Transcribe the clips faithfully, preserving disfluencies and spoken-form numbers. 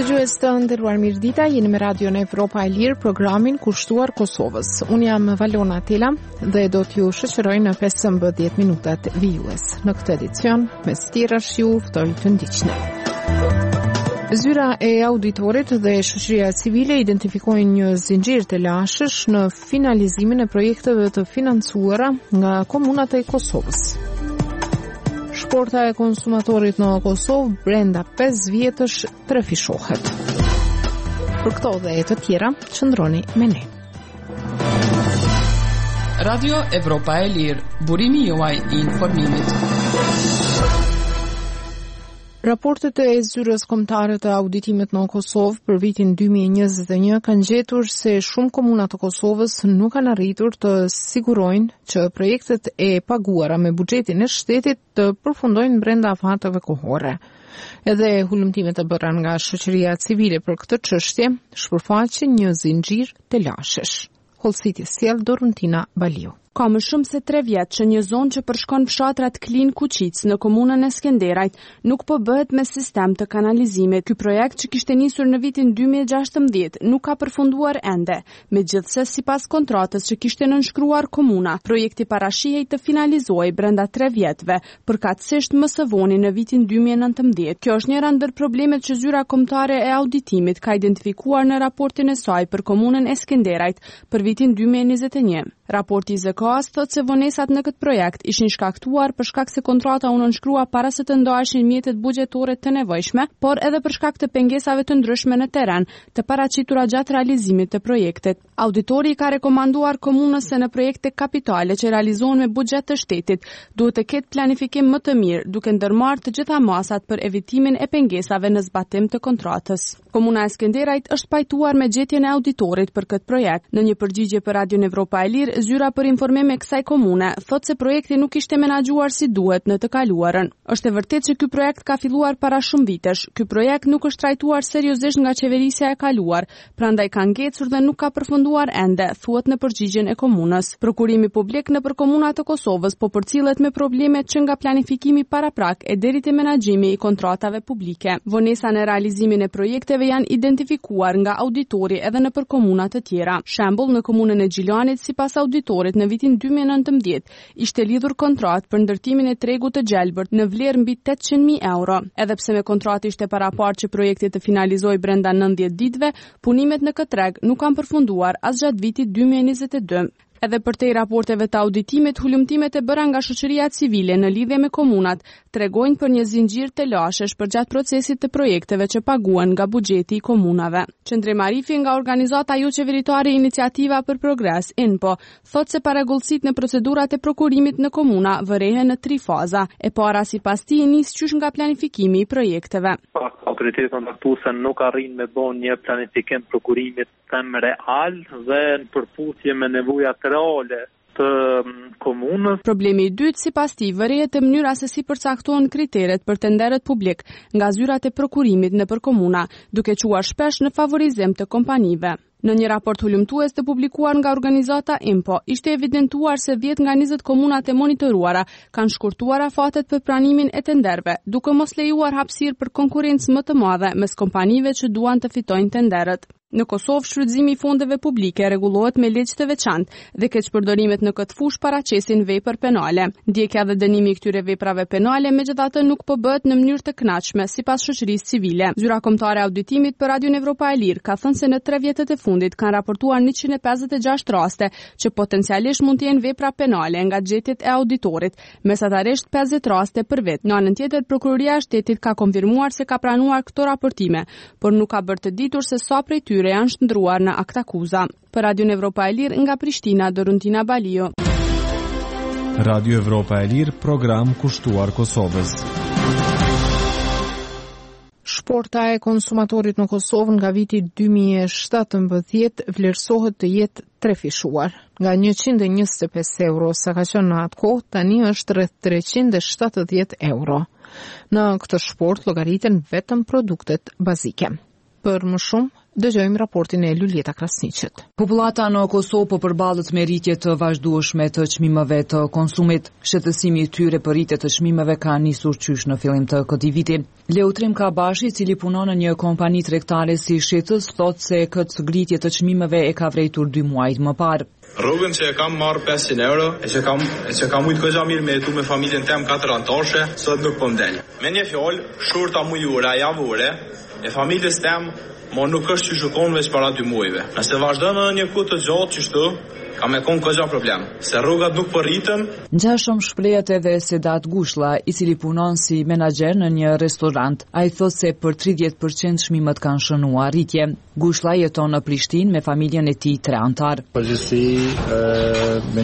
Dëgjues të nderuar, mirëdita, jeni me Radion Evropa e Lirë, programin kushtuar Kosovës. Unë jam Valona Tela dhe do t'ju shoqëroj në pesëmbëdhjetë minutat vijues. Në këtë edicion, mes tjerash ju ftoj të ndiqni. Zyra e auditorit dhe shoqëria civile identifikojnë një zinxhir të lashësh në finalizimin e projekteve të financuara nga komunat e Kosovës. Shporta e konsumatorit në Kosovë brenda pesë vjetësh trefishohet. Për këto dhe e të tjera, qëndroni me ne. Radio Evropa e Lirë, burimi juaj i informimit. Raportet e zyrës kombëtare të auditimit në Kosovë për vitin dy mijë e njëzet e një kanë gjetur se shumë komuna të Kosovës nuk kanë arritur të sigurojnë që projektet e paguara me buxhetin e shtetit të përfundojnë brenda afateve kohore. Edhe hulumtimet e bëra nga shoqëria civile për këtë çështje shpërfaqin një zinxhir të lashësh. Hollësiti sjell Doruntina Baliu. Ka më shumë se tre vjet që një zonë që përshkon fshatrat Klin Kuqic në komunën e Skenderajt nuk po bëhet me sistem të kanalizimit. Ky projekt që kishte nisur në vitin dy mijë e gjashtëmbëdhjetë nuk ka përfunduar ende, megjithse sipas kontratës që kishte nënshkruar komuna, projekti parashihej të finalizohej brenda tre vjetëve, përkatësisht më së voni në vitin dy mijë e nëntëmbëdhjetë. Kjo është njëra ndër problemet që zyra kombëtare e auditimit ka identifikuar në raportin e saj për komunën e Skenderajt për vitin dy mijë e njëzet e një. Raporti i Z K A-s thotë se vonesat në këtë projekt ishin shkaktuar për shkak se kontrata u nënshkrua para se të ndaheshin mjetet buxhetore të nevojshme, por edhe për shkak të pengesave të ndryshme në teren, të paraqitura gjatë realizimit të projektit. Auditori ka rekomanduar komunës se në projekte kapitale që realizohen me buxhet të shtetit, duhet të ketë planifikim më të mirë, duke ndërmarrë të gjitha masat për evitimin e pengesave në zbatim të kontratës. Komuna e Skenderajt është pajtuar me gjetjen e auditorit për këtë projekt. Në një përgjigje për Radion Evropa e Lirë, zyra për informim e kësaj komune thotë se projekti nuk ishte menaxhuar si duhet në të kaluarën. Është e vërtetë që ky projekt ka filluar para shumë vitesh. Ky projekt nuk është trajtuar seriozisht nga qeverisja e kaluar, prandaj ka ngecur dhe nuk ka përfunduar ende, thuhet në përgjigjen e komunës. Prokurimi publik nëpër komunat të Kosovës po përcillet me problemet që nga planifikimi paraprak e deri te menaxhimi i kontratave publike. Vonesa në realizimin e projekteve janë identifikuar nga auditori edhe nëpër komuna të tjera. Shembull, në komunën e Gjilanit, sipas auditorit në vitin dy mijë e nëntëmbëdhjetë ishte lidhur kontratë për ndërtimin e tregut të Gjelbërt në vlerë mbi tetëqind mijë euro. Edhe pse me kontratë ishte paraparë që projekti të finalizohej brenda nëntëdhjetë ditëve, punimet në këtë treg nuk kanë përfunduar as gjatë vitit dy mijë e njëzet e dy. Edhe përtej raporteve të auditimit, hulumtimet e bëra nga shoqëria civile në lidhje me komunat tregojnë për një zinxhir të lashësh përgjatë procesit të projekteve që paguhen nga buxheti i komunave. Qendrim Arifi nga organizata jo qeveritare Iniciativa për Progres, I N P O, thotë se parregullësitë në procedurat e prokurimit në komuna vërehen në tri faza. E para sipas tij nis qysh nga planifikimi i projekteve. Autoritetet kontaktuese nuk arrin me bën një planifikim prokurimit them real dhe në përputhje me nevojat reale të komunës. Problemi i dytë sipas tij vërehet te mënyra se si përcaktohen kriteret për tenderët publik nga zyrat e prokurimit nëpër komuna, duke quar shpesh në favorizim të kompanive. Në një raport hulumtues të publikuar nga organizata I N P O, ishte evidentuar se dhjetë nga njëzet komunat e monitoruara kanë shkurtuar afatet për pranimin e tenderëve, duke mos lejuar hapësirë për konkurrencë më të madhe mes kompanive që duan të fitojnë tenderët. Në Kosovë, shfrytëzimi i fondeve publike rregullohet me ligj të veçantë dhe keqpërdorimet në këtë fushë paraqesin vepër penale. Ndjekja dhe dënimi i këtyre veprave penale megjithatë nuk po bëhet në mënyrë të kënaqshme sipas shoqërisë civile. Zyra kombëtare e auditimit për Radion Evropa e Lirë ka thënë se në tre vjetët e fundit kanë raportuar njëqind e pesëdhjetë e gjashtë raste që potencialisht mund të jenë vepra penale nga gjetjet e auditorit, mesatarisht pesëdhjetë raste për vit. Në anën tjetër, prokuroria e shtetit ka konfirmuar se ka pranuar këto raportime, por nuk ka bërë të ditur se sa prej tyre janë shndruar në akt akuza. Për Radion Evropa e Lirë nga Prishtina, Doruntina Baliu. Radio Evropa e Lirë, program kushtuar Kosovës. Shporta e konsumatorit në Kosovë nga viti dy mijë e shtatëmbëdhjetë vlerësohet të jetë trefishuar. Nga njëqind e njëzet e pesë euro sa ka qenë në atë kohë, tani është rreth treqind e shtatëdhjetë euro. Në këtë shport llogariten vetëm produktet bazike. Për më shumë, Dëgjojmë raportin e Luljeta Krasniqit. Popullata në Kosovë po përballet me rritje të vazhdueshme të çmimeve të konsumit. Shëtësimi i tyre për rritje të çmimeve ka nisur qysh në fillim të këtij viti. Leutrim Kabashi, i cili punon në një kompani tregtare si Shitës, thotë se këtë ngritje të çmimeve e ka vrejtur dy muajt më parë. Rrugën që e kam marrë pesëqind euro, e që kam, e që kam ujtë këgja mirë me jetu me familjen tem katër antarëshe, sot nuk po mdel. Me një fjollë, shurta mujura, javure, e familjes tem, mo nuk është që shukon veç para dy muajve. Nëse vazhdojmë në një kohë të gjatë qështu, ka me konë këgja problem, se rrugat nuk përritën. Ngjashëm shprehet edhe Sedat Gushlla, i cili punon si menaxher në një restorant. Ai thotë se për tridhjetë përqind çmimet kanë shënuar rritje. Gushlla jeton në Prishtinë me familjen e tij tre antar. Përgjithësi me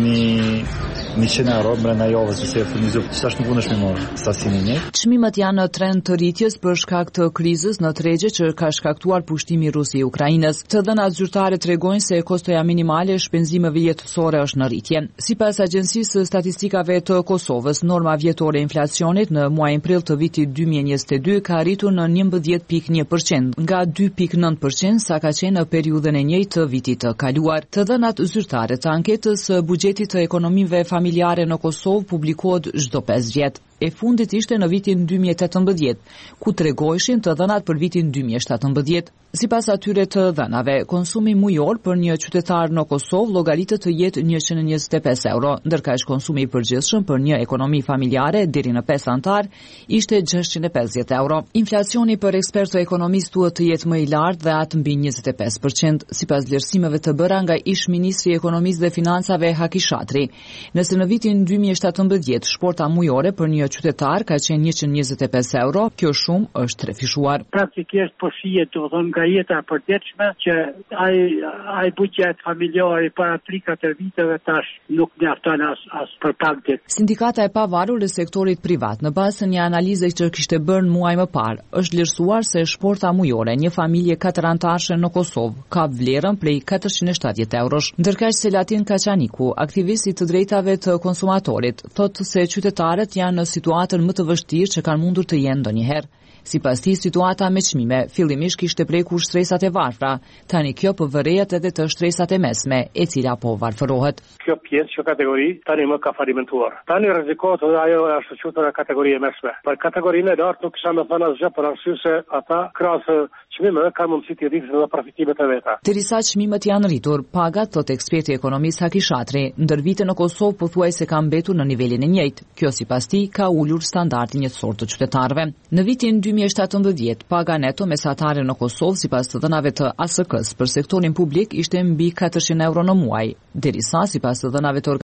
një njëqind euro brenda javës ose furnizoj tash nuk mundesh më marr sasinë një. Çmimet janë në trend të rritjes për shkak të krizës në tregje që ka shkaktuar pushtimi rusi i Ukrainës. Të dhënat zyrtare tregojnë se kostoja minimale e shpenzimeve jetësore është në rritje. Sipas Agjencisë së Statistikave të Kosovës, norma vjetore e inflacionit në muajin prill të vitit dy mijë e njëzet e dy ka arritur në njëmbëdhjetë pikë një përqind, nga dy pikë nëntë përqind sa ka qenë në periudhën e njëjtë të vitit të kaluar. Të dhënat zyrtare të anketës së buxhetit të ekonomive familjare në Kosovë publikohet çdo pesë vjet. E fundit ishte në vitin dy mijë e tetëmbëdhjetë, ku tregojshin të dhënat për vitin dy mijë e shtatëmbëdhjetë. Sipas atyre të dhënave, konsumi mujor për një qytetar në Kosovë llogaritet të jetë njëqind e njëzet e pesë euro, ndërkaq konsumi i përgjithshëm për një ekonomi familjare deri në pesë antar ishte gjashtëqind e pesëdhjetë euro. Inflacioni për ekspertë ekonomistë duhet të jetë më i lartë dhe atë mbi njëzet e pesë përqind, sipas vlerësimeve të bëra nga ish ministri i ekonomisë dhe financave Haki Shatri. Nëse në vitin dy mijë e shtatëmbëdhjetë shporta mujore për një qytetar ka qenë njëqind e njëzet e pesë euro, kjo shumë është trefishuar. Praktikisht po shihet domethënë nga jeta e përditshme që ai ai buxhet familjar i para tri katër viteve tash nuk mjafton as as për pak ditë. Sindikata e pavarur e sektorit privat në bazë të një analize që kishte bërë muaj më parë, është vlerësuar se shporta mujore një familje katër antarësh në Kosovë ka vlerën prej katërqind e shtatëdhjetë eurosh. Ndërkaq Selatin Kaçaniku, aktivist i të drejtave të konsumatorit, thotë se qytetarët janë në situatën më të vështirë që kanë mundur të jenë ndonjëherë. Sipas tij, situata me çmime fillimisht kishte prekur shtresat e varfra, tani kjo po vërehet edhe të shtresat e mesme, e cila po varfërohet. Kjo pjesë, kjo kategori tani më ka falimentuar. Tani rrezikohet ajo është quajtur kategori e mesme. Për kategorinë e lartë nuk kisha më thënë asgjë për arsye se ata krahas çmimeve kanë mundësi të rrisin edhe përfitimet e veta. Derisa çmimet janë rritur, pagat, thotë eksperti ekonomist Haki Shatri, ndër vite në Kosovë pothuajse kanë mbetur në nivelin e njëjtë. Kjo sipas tij ka ulur standardin jetësor të qytetarëve. Në vitin dy mijë e shtatëmbëdhjetë, paga neto mesatare në Kosovë sipas të dhënave të A S K-s për sektorin publik ishte mbi katërqind euro në muaj, derisa sipas të dhënave të